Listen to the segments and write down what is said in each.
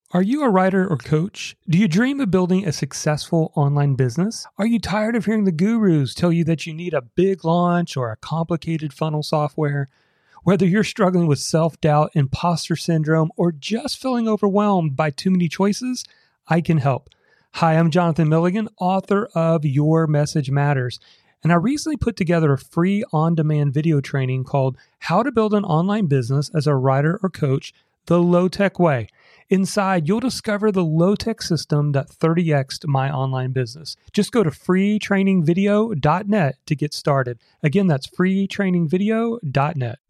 Are you a writer or coach? Do you dream of building a successful online business? Are you tired of hearing the gurus tell you that you need a big launch or a complicated funnel software? Whether you're struggling with self-doubt, imposter syndrome, or just feeling overwhelmed by too many choices, I can help. Hi, I'm Jonathan Milligan, author of Your Message Matters. And I recently put together a free on-demand video training called How to Build an Online Business as a Writer or Coach the Low-Tech Way. Inside, you'll discover the low-tech system that 30x'd my online business. Just go to freetrainingvideo.net to get started. Again, that's freetrainingvideo.net.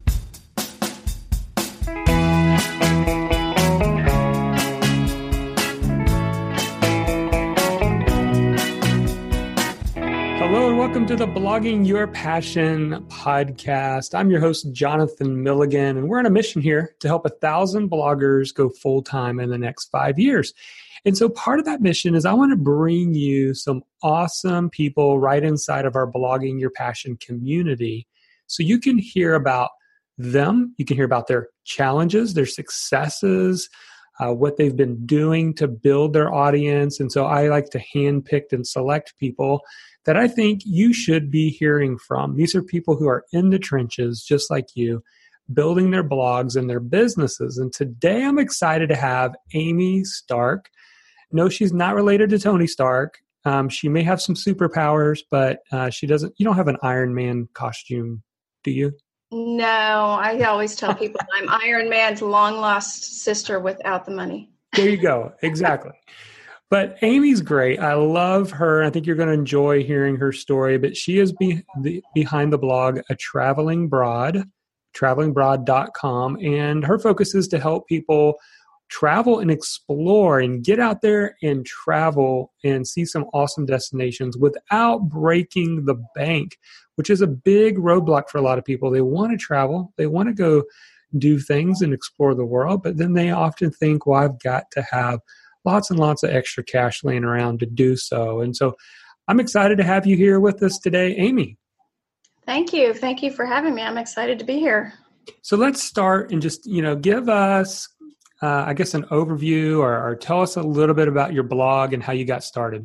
Hello and welcome to the Blogging Your Passion podcast. I'm your host, Jonathan Milligan, and we're on a mission here to help 1,000 bloggers go full-time in the next 5 years. And so part of that mission is I want to bring you some awesome people right inside of our Blogging Your Passion community so you can hear about them, you can hear about their challenges, their successes, what they've been doing to build their audience. And so I like to handpick and select people that I think you should be hearing from. These are people who are in the trenches, just like you, building their blogs and their businesses. And today I'm excited to have Amy Stark. No, she's not related to Tony Stark. She may have some superpowers, but she doesn't. You don't have an Iron Man costume, do you? No, I always tell people I'm Iron Man's long-lost sister without the money. There you go. Exactly. But Amy's great. I love her. I think you're going to enjoy hearing her story. But she is behind the blog A Traveling Broad, travelingbroad.com. And her focus is to help people travel and explore and get out there and travel and see some awesome destinations without breaking the bank, which is a big roadblock for a lot of people. They want to travel. They want to go do things and explore the world. But then they often think, well, I've got to have lots and lots of extra cash laying around to do so. And so I'm excited to have you here with us today, Amy. Thank you. Thank you for having me. I'm excited to be here. So let's start and just, give us, I guess, an overview or tell us a little bit about your blog and how you got started.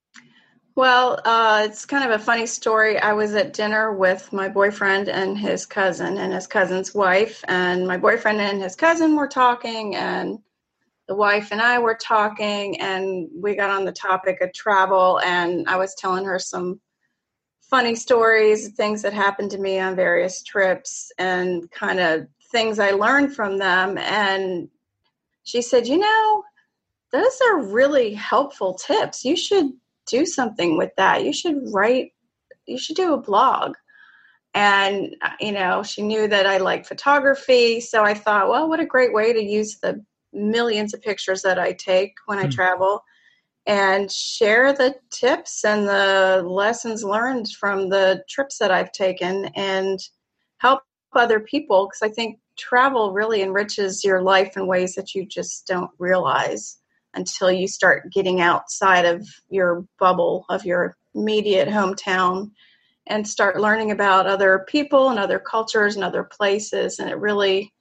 Well, it's kind of a funny story. I was at dinner with my boyfriend and his cousin and his cousin's wife, and my boyfriend and his cousin were talking, and the wife and I were talking, and we got on the topic of travel, and I was telling her some funny stories, things that happened to me on various trips, and kind of things I learned from them. And she said, those are really helpful tips. You should do something with that. You should do a blog. And, she knew that I like photography. So I thought, well, what a great way to use the millions of pictures that I take when I travel and share the tips and the lessons learned from the trips that I've taken and help other people, because I think travel really enriches your life in ways that you just don't realize until you start getting outside of your bubble of your immediate hometown and start learning about other people and other cultures and other places. And it really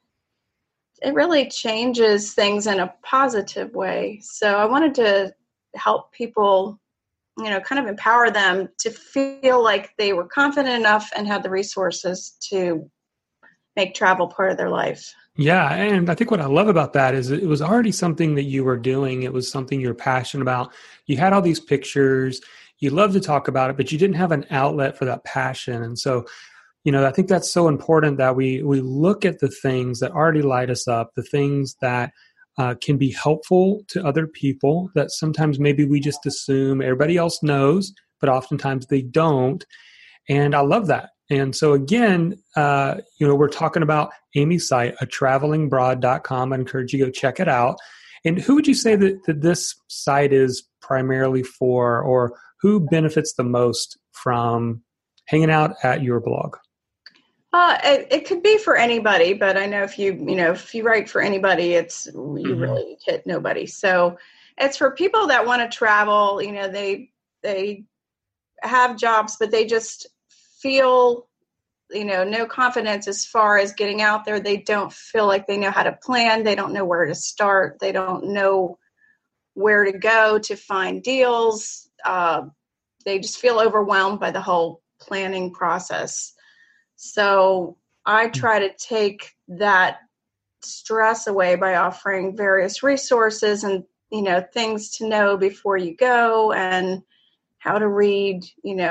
changes things in a positive way. So I wanted to help people, kind of empower them to feel like they were confident enough and had the resources to make travel part of their life. Yeah. And I think what I love about that is it was already something that you were doing. It was something you're passionate about. You had all these pictures. You love to talk about it, but you didn't have an outlet for that passion. And so I think that's so important that we look at the things that already light us up, the things that can be helpful to other people that sometimes maybe we just assume everybody else knows, but oftentimes they don't. And I love that. And so again, we're talking about Amy's site, travelingbroad.com. I encourage you to go check it out. And who would you say that this site is primarily for, or who benefits the most from hanging out at your blog? It could be for anybody, but I know if you write for anybody, you really hit nobody. So it's for people that want to travel. They have jobs, but they just feel no confidence as far as getting out there. They don't feel like they know how to plan. They don't know where to start. They don't know where to go to find deals. They just feel overwhelmed by the whole planning process. So I try to take that stress away by offering various resources and, things to know before you go, and how to read,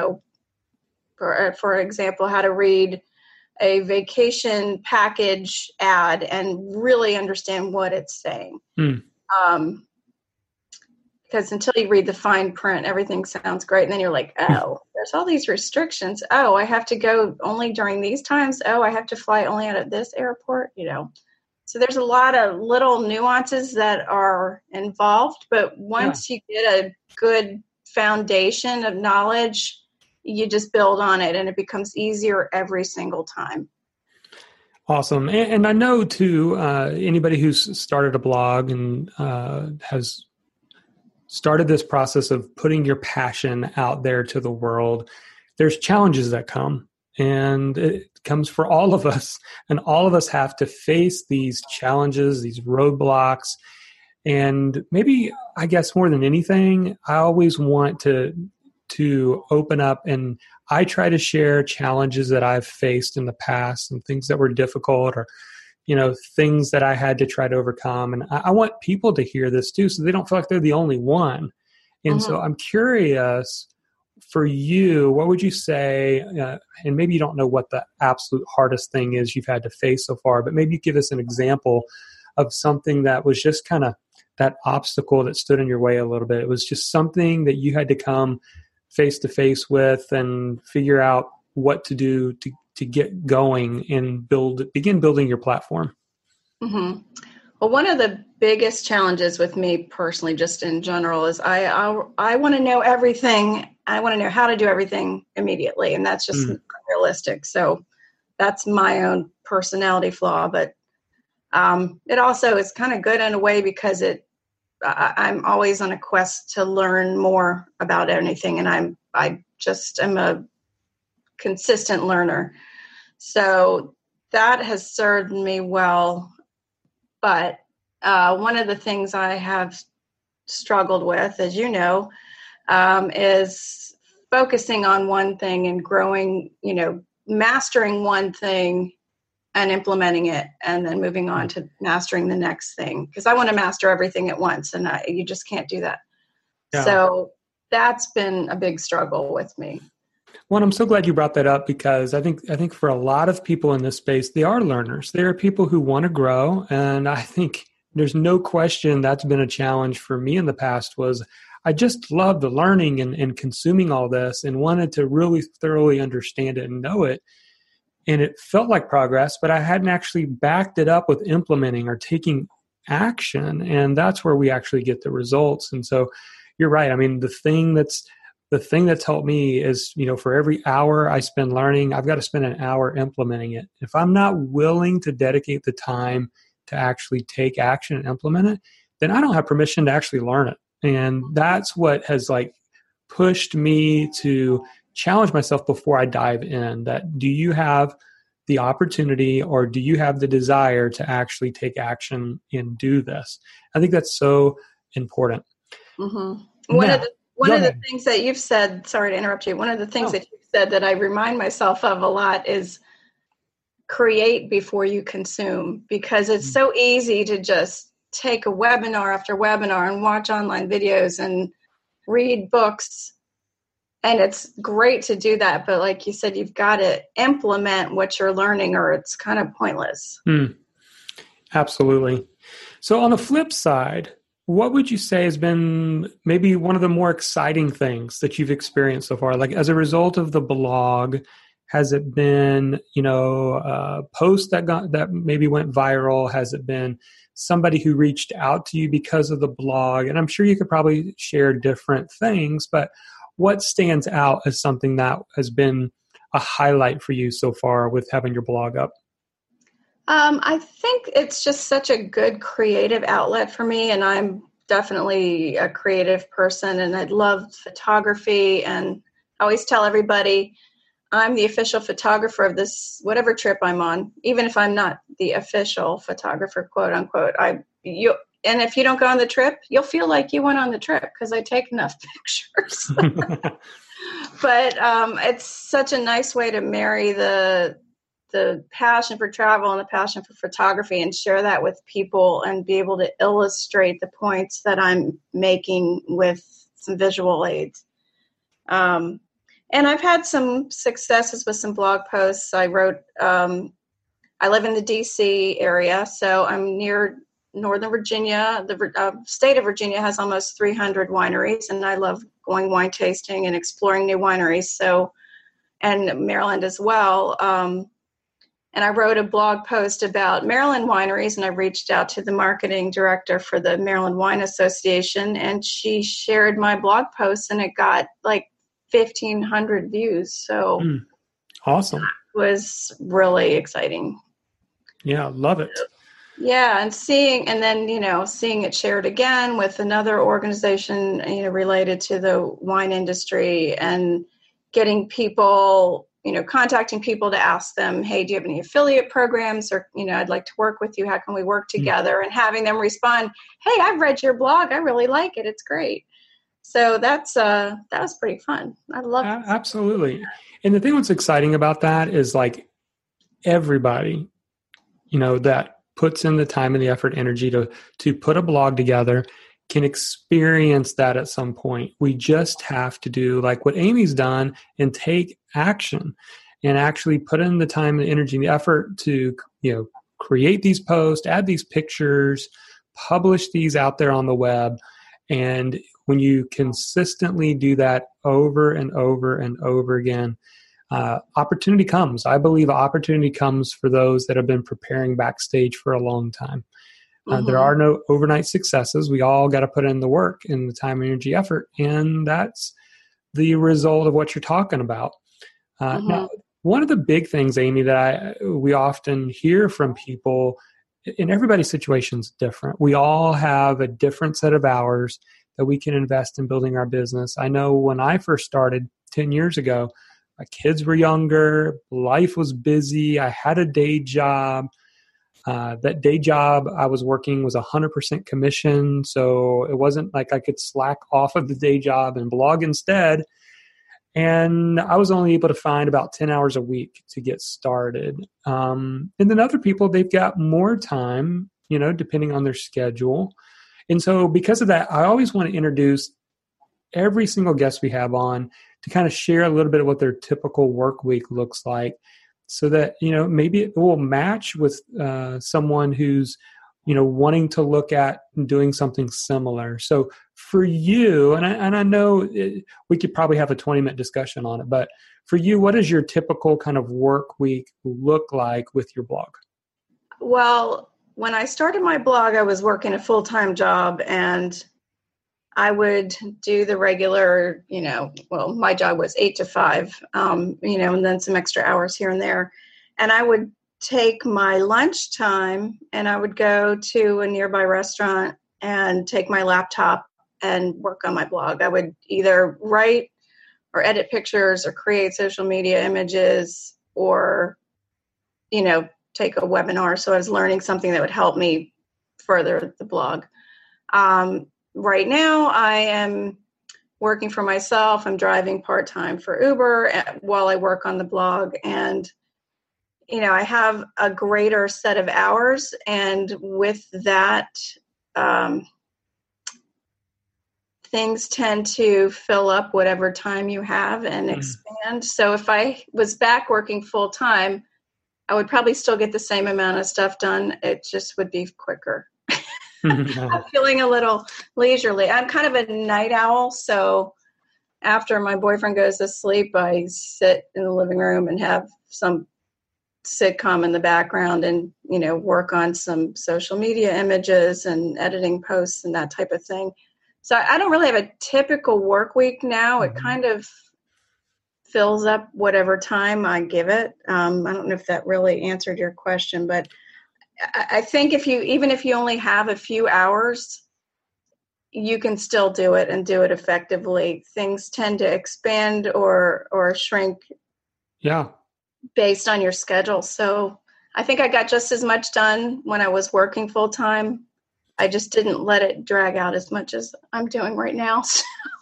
for example, how to read a vacation package ad and really understand what it's saying. Because until you read the fine print, everything sounds great. And then you're like, oh, there's all these restrictions. Oh, I have to go only during these times. Oh, I have to fly only out of this airport, So there's a lot of little nuances that are involved. But once you get a good foundation of knowledge, you just build on it, and it becomes easier every single time. Awesome. And I know, too, anybody who's started a blog and has started this process of putting your passion out there to the world, there's challenges that come, and it comes for all of us, and all of us have to face these challenges, these roadblocks. And maybe, I guess more than anything, I always want to open up, and I try to share challenges that I've faced in the past and things that were difficult, or things that I had to try to overcome. And I want people to hear this too, so they don't feel like they're the only one. And so I'm curious, for you, what would you say, and maybe you don't know what the absolute hardest thing is you've had to face so far, but maybe give us an example of something that was just kind of that obstacle that stood in your way a little bit. It was just something that you had to come face to face with and figure out what to do to get going and begin building your platform. Mm-hmm. Well, one of the biggest challenges with me personally, just in general, is I want to know everything. I want to know how to do everything immediately, and that's just unrealistic. So that's my own personality flaw, but it also is kind of good in a way, because I'm always on a quest to learn more about anything, and I just am a consistent learner. So that has served me well. But one of the things I have struggled with, as you know, is focusing on one thing and growing, mastering one thing and implementing it, and then moving on to mastering the next thing. Because I want to master everything at once, and you just can't do that. Yeah. So that's been a big struggle with me. Well, I'm so glad you brought that up, because I think for a lot of people in this space, they are learners. They are people who want to grow. And I think there's no question that's been a challenge for me in the past. Was I just loved the learning and consuming all this, and wanted to really thoroughly understand it and know it. And it felt like progress, but I hadn't actually backed it up with implementing or taking action. And that's where we actually get the results. And so you're right. I mean, the thing that's helped me is, for every hour I spend learning, I've got to spend an hour implementing it. If I'm not willing to dedicate the time to actually take action and implement it, then I don't have permission to actually learn it. And that's what has pushed me to challenge myself before I dive in. That, do you have the opportunity, or do you have the desire to actually take action and do this? I think that's so important. Mm-hmm. One of the things that you've said, sorry to interrupt you, one of the things that you've said that I remind myself of a lot is create before you consume, because it's so easy to just take a webinar after webinar and watch online videos and read books. And it's great to do that. But like you said, you've got to implement what you're learning, or it's kind of pointless. Absolutely. So on the flip side, what would you say has been maybe one of the more exciting things that you've experienced so far? Like, as a result of the blog, has it been, a post that maybe went viral? Has it been somebody who reached out to you because of the blog? And I'm sure you could probably share different things, but what stands out as something that has been a highlight for you so far with having your blog up? I think it's just such a good creative outlet for me, and I'm definitely a creative person, and I love photography, and I always tell everybody I'm the official photographer of this, whatever trip I'm on, even if I'm not the official photographer, quote unquote. And if you don't go on the trip, you'll feel like you went on the trip because I take enough pictures. But it's such a nice way to marry the passion for travel and the passion for photography and share that with people and be able to illustrate the points that I'm making with some visual aids. And I've had some successes with some blog posts. I wrote, I live in the DC area, so I'm near Northern Virginia. The state of Virginia has almost 300 wineries, and I love going wine tasting and exploring new wineries. So, and Maryland as well. And I wrote a blog post about Maryland wineries, and I reached out to the marketing director for the Maryland Wine Association, and she shared my blog post, and it got like 1,500 views. So awesome. It was really exciting. Yeah, love it. Yeah, and seeing it shared again with another organization, related to the wine industry, and getting people, contacting people to ask them, hey, do you have any affiliate programs? Or, I'd like to work with you. How can we work together? And having them respond, hey, I've read your blog. I really like it. It's great. So that was pretty fun. I love it. Absolutely. And the thing that's exciting about that is like everybody, that puts in the time and the effort, energy to put a blog together can experience that at some point. We just have to do like what Amy's done and take action and actually put in the time and energy and the effort to, create these posts, add these pictures, publish these out there on the web. And when you consistently do that over and over and over again, opportunity comes. I believe opportunity comes for those that have been preparing backstage for a long time. There are no overnight successes. We all got to put in the work and the time, energy, effort. And that's the result of what you're talking about. Now, one of the big things, Amy, that we often hear from people, and everybody's situation is different. We all have a different set of hours that we can invest in building our business. I know when I first started 10 years ago, my kids were younger, life was busy, I had a day job. That day job I was working was 100% commission, so it wasn't like I could slack off of the day job and blog instead. And I was only able to find about 10 hours a week to get started. And then other people, they've got more time, depending on their schedule. And so because of that, I always want to introduce every single guest we have on to kind of share a little bit of what their typical work week looks like so that, maybe it will match with someone who's, wanting to look at doing something similar. So for you, and I know we could probably have a 20-minute discussion on it, but for you, what does your typical kind of work week look like with your blog? Well, when I started my blog, I was working a full-time job, and I would do the regular, my job was 8 to 5, and then some extra hours here and there. And I would take my lunchtime and I would go to a nearby restaurant and take my laptop and work on my blog. I would either write or edit pictures or create social media images or, take a webinar. So I was learning something that would help me further the blog. Right now I am working for myself. I'm driving part-time for Uber while I work on the blog, and I have a greater set of hours, and with that, things tend to fill up whatever time you have and expand. So if I was back working full time, I would probably still get the same amount of stuff done. It just would be quicker. I'm feeling a little leisurely. I'm kind of a night owl, so after my boyfriend goes to sleep, I sit in the living room and have some sitcom in the background and, work on some social media images and editing posts and that type of thing. So I don't really have a typical work week now. It kind of fills up whatever time I give it. I don't know if that really answered your question, but I think even if you only have a few hours, you can still do it and do it effectively. Things tend to expand or shrink Yeah. based on your schedule. So I think I got just as much done when I was working full time. I just didn't let it drag out as much as I'm doing right now. So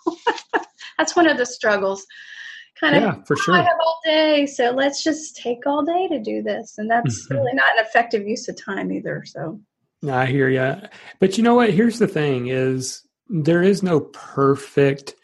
that's one of the struggles. Kind of, Yeah, for I sure. have all day, so let's just take all day to do this. And that's Mhm. really not an effective use of time either. So, I hear you. But you know what? Here's the thing is there is no perfect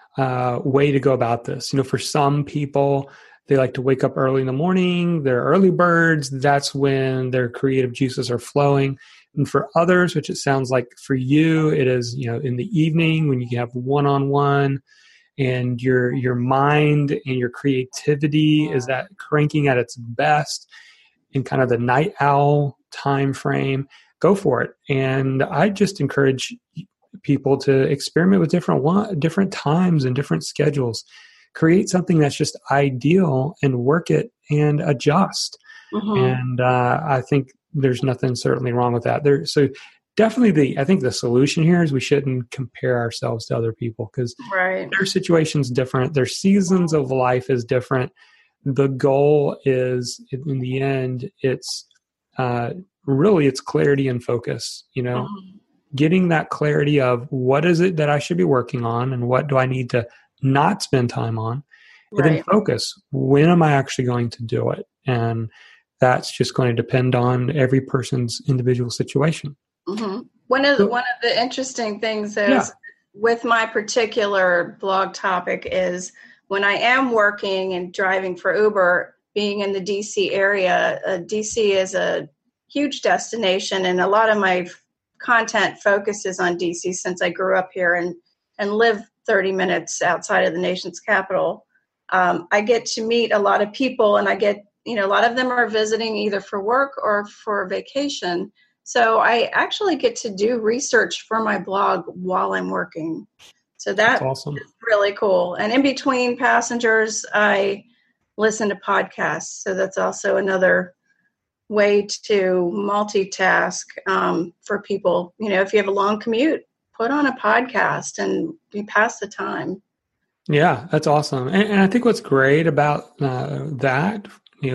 way to go about this. For some people, they like to wake up early in the morning. They're early birds. That's when their creative juices are flowing. And for others, which it sounds like for you, it is, in the evening when you have one-on-one and your mind and your creativity is that cranking at its best in kind of the night owl time frame. Go for it. And I just encourage people to experiment with different times and different schedules. Create something that's just ideal and work it and adjust. mm-hmm. And I think there's nothing certainly wrong with that. So definitely I think the solution here is we shouldn't compare ourselves to other people because Right. their situation's different. Their seasons of life is different. The goal is in the end, it's really it's clarity and focus, Mm-hmm. getting that clarity of what is it that I should be working on and what do I need to not spend time on, and then Right. focus. When am I actually going to do it? And that's just going to depend on every person's individual situation. Mm-hmm. One of So, the interesting things yeah. is with my particular blog topic is when I am working and driving for Uber, being in the DC area. DC is a huge destination, and a lot of my content focuses on DC since I grew up here and live 30 minutes outside of the nation's capital. I get to meet a lot of people, and I get, a lot of them are visiting either for work or for vacation. So I actually get to do research for my blog while I'm working. So That's that awesome. is really cool. And in between passengers, I listen to podcasts. So that's also another way to multitask for people. If you have a long commute, put on a podcast and you pass the time. Yeah, that's awesome. And I think what's great about that,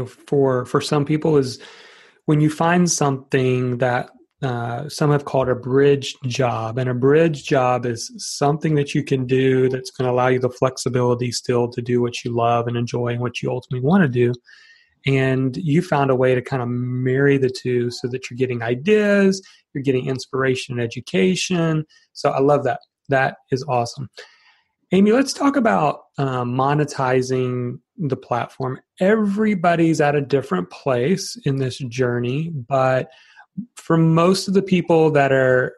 for some people is when you find something that some have called a bridge job, and a bridge job is something that you can do that's going to allow you the flexibility still to do what you love and enjoy and what you ultimately want to do. And you found a way to kind of marry the two so that you're getting ideas, you're getting inspiration and education. So I love that. That is awesome. Amy, let's talk about monetizing the platform. Everybody's at a different place in this journey, but for most of the people that are,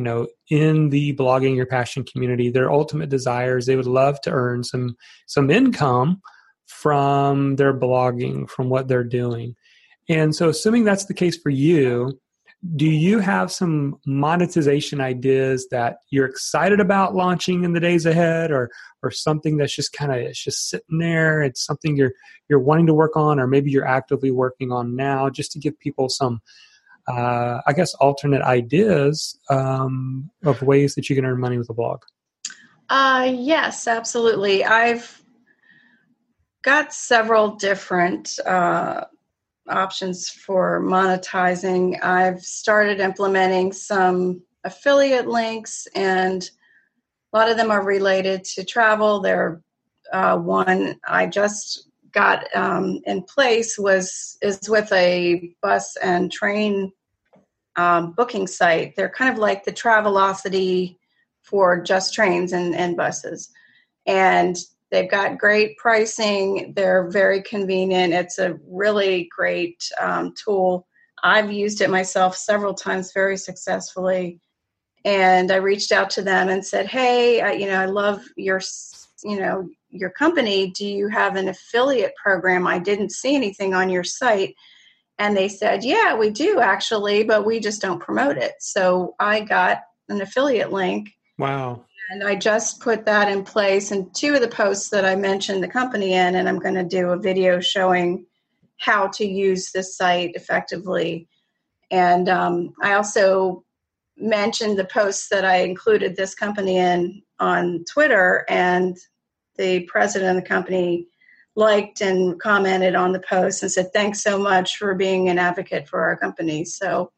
in the blogging your passion community, their ultimate desire is they would love to earn some income from their blogging, from what they're doing. And so assuming that's the case for you, do you have some monetization ideas that you're excited about launching in the days ahead, or something that's just it's just sitting there? It's something you're wanting to work on, or maybe you're actively working on now, just to give people some, I guess, alternate ideas of ways that you can earn money with a blog. Yes, absolutely. I've got several different options for monetizing. I've started implementing some affiliate links, and a lot of them are related to travel. They're one I just got in place is with a bus and train booking site. They're kind of like the Travelocity for just trains and buses. And they've got great pricing. They're very convenient. It's a really great tool. I've used it myself several times very successfully. And I reached out to them and said, hey, I love your company. Do you have an affiliate program? I didn't see anything on your site. And they said, yeah, we do actually, but we just don't promote it. So I got an affiliate link. Wow. And I just put that in place. And two of the posts that I mentioned the company in, and I'm going to do a video showing how to use this site effectively. And I also mentioned the posts that I included this company in on Twitter, and the president of the company liked and commented on the post and said, thanks so much for being an advocate for our company. So,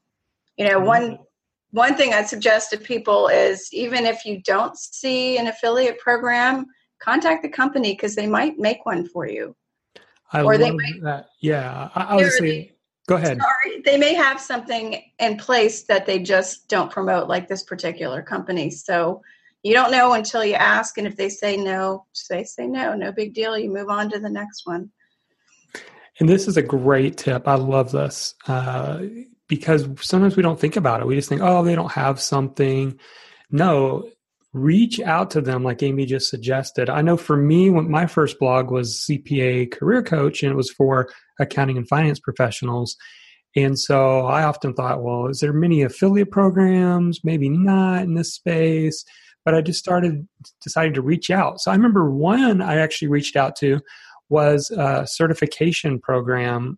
one thing I'd suggest to people is, even if you don't see an affiliate program, contact the company because they might make one for you. I love that. Yeah. I was say, go ahead. Sorry, they may have something in place that they just don't promote, like this particular company. So you don't know until you ask. And if they say no, say no, no big deal. You move on to the next one. And this is a great tip. I love this because sometimes we don't think about it. We just think, oh, they don't have something. No, reach out to them like Amy just suggested. I know for me, when my first blog was CPA Career Coach, and it was for accounting and finance professionals. And so I often thought, well, is there many affiliate programs? Maybe not in this space. But I just decided to reach out. So I remember one I actually reached out to was a certification program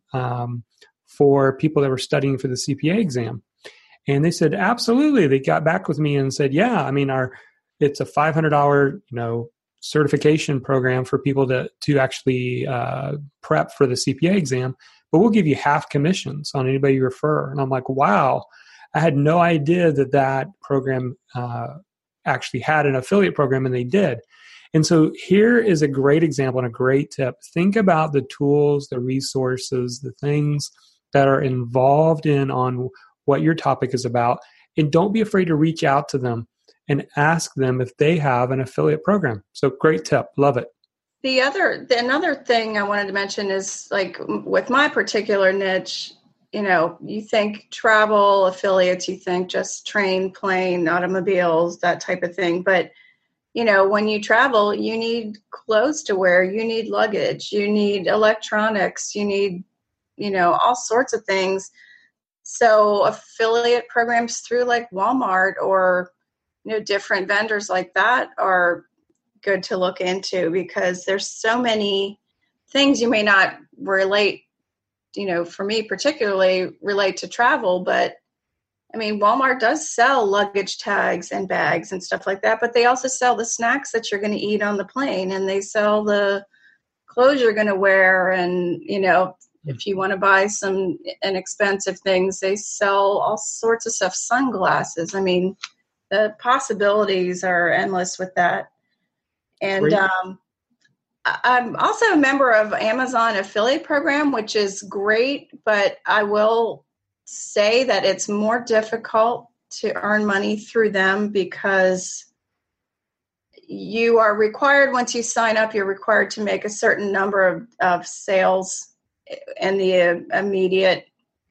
for people that were studying for the CPA exam. And they said, absolutely. They got back with me and said, yeah, I mean, it's a $500, certification program for people to actually prep for the CPA exam, but we'll give you half commissions on anybody you refer. And I'm like, wow, I had no idea that program actually had an affiliate program, and they did. And so here is a great example and a great tip. Think about the tools, the resources, the things that are involved on what your topic is about, and don't be afraid to reach out to them and ask them if they have an affiliate program. So great tip. Love it. Another thing I wanted to mention is, like, with my particular niche, you think travel affiliates, you think just train, plane, automobiles, that type of thing. But, when you travel, you need clothes to wear, you need luggage, you need electronics, you need, all sorts of things. So affiliate programs through like Walmart or, different vendors like that are good to look into, because there's so many things you may not relate, for me particularly relate to travel, but I mean, Walmart does sell luggage tags and bags and stuff like that, but they also sell the snacks that you're going to eat on the plane, and they sell the clothes you're going to wear. And, if you want to buy some inexpensive things, they sell all sorts of stuff, sunglasses. I mean, the possibilities are endless with that. And I'm also a member of Amazon affiliate program, which is great, but I will say that it's more difficult to earn money through them, because you are required, once you sign up, you're required to make a certain number of sales in the immediate,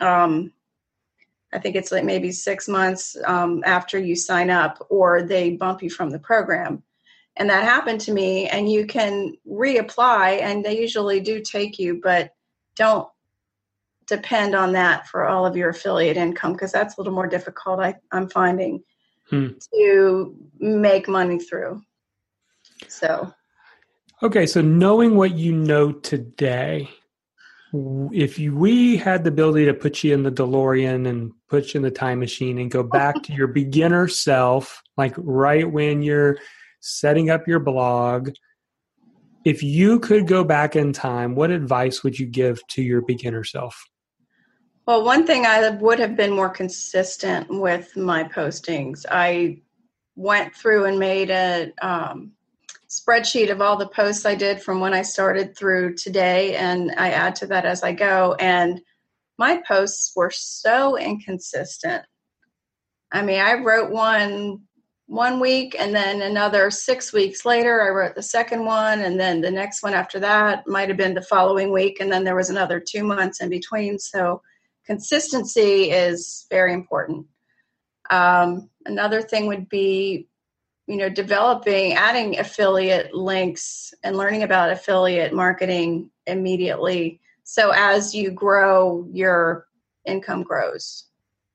I think it's like maybe 6 months after you sign up, or they bump you from the program. And that happened to me, and you can reapply, and they usually do take you, but don't depend on that for all of your affiliate income, because that's a little more difficult, I'm finding, to make money through. So. Okay, so knowing what you know today, if we had the ability to put you in the DeLorean and put you in the time machine and go back to your beginner self, like right when you're setting up your blog, if you could go back in time, what advice would you give to your beginner self? Well, one thing, I would have been more consistent with my postings. I went through and made a spreadsheet of all the posts I did from when I started through today, and I add to that as I go. And my posts were so inconsistent. I mean, I wrote one week, and then another 6 weeks later, I wrote the second one, and then the next one after that might have been the following week, and then there was another 2 months in between. So consistency is very important. Another thing would be, adding affiliate links and learning about affiliate marketing immediately. So as you grow, your income grows.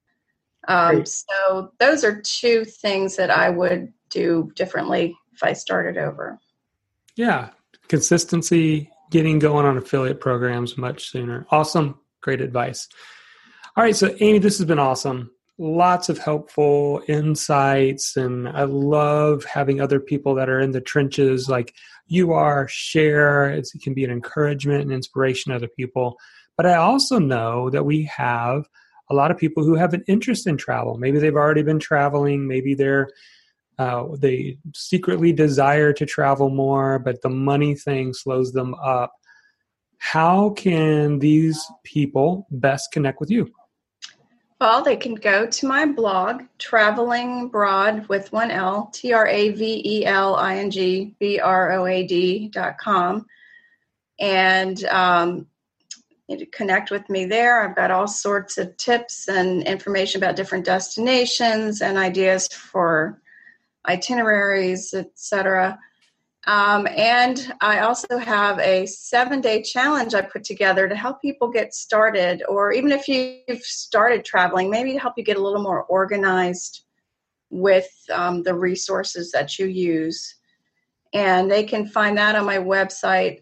So those are two things that I would do differently if I started over. Yeah. Consistency, getting going on affiliate programs much sooner. Awesome. Great advice. All right. So Amy, this has been awesome. lots of helpful insights, and I love having other people that are in the trenches like you are share. It can be an encouragement and inspiration to other people. But I also know that we have a lot of people who have an interest in travel. Maybe they've already been traveling. Maybe they secretly desire to travel more, but the money thing slows them up. How can these people best connect with you? Well, they can go to my blog, Traveling Broad with one L, TravelingBroad.com, and connect with me there. I've got all sorts of tips and information about different destinations and ideas for itineraries, etc. And I also have a 7-day challenge I put together to help people get started, or even if you've started traveling, maybe to help you get a little more organized with the resources that you use. And they can find that on my website,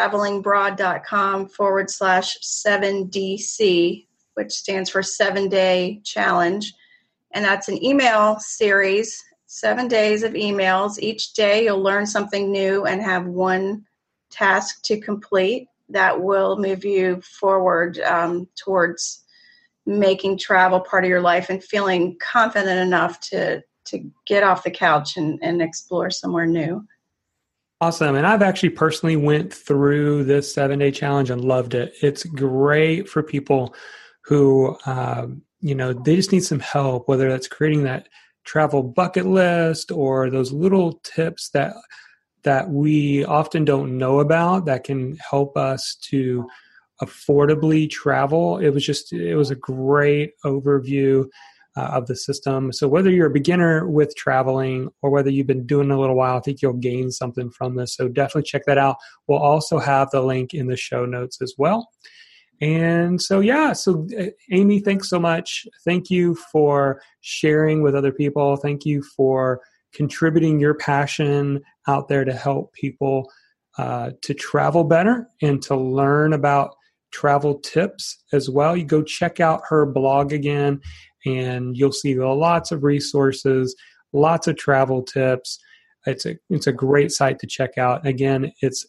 travelingbroad.com/7DC, which stands for 7-day challenge. And that's an email series, 7 days of emails. Each day you'll learn something new and have one task to complete that will move you forward towards making travel part of your life and feeling confident enough to get off the couch and explore somewhere new. Awesome. And I've actually personally went through this 7-day challenge and loved it. It's great for people who, they just need some help, whether that's creating that travel bucket list or those little tips that we often don't know about that can help us to affordably travel. It was a great overview of the system. So whether you're a beginner with traveling or whether you've been doing it a little while, I think you'll gain something from this. So definitely check that out. We'll also have the link in the show notes as well. And so Amy, thanks so much. Thank you for sharing with other people. Thank you for contributing your passion out there to help people to travel better and to learn about travel tips as well. You go check out her blog again, and you'll see lots of resources, lots of travel tips. It's a great site to check out. Again, it's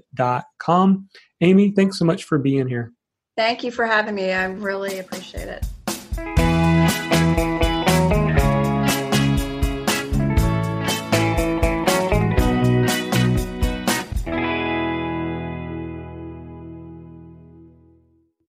travelingbroad.com. Amy, thanks so much for being here. Thank you for having me. I really appreciate it.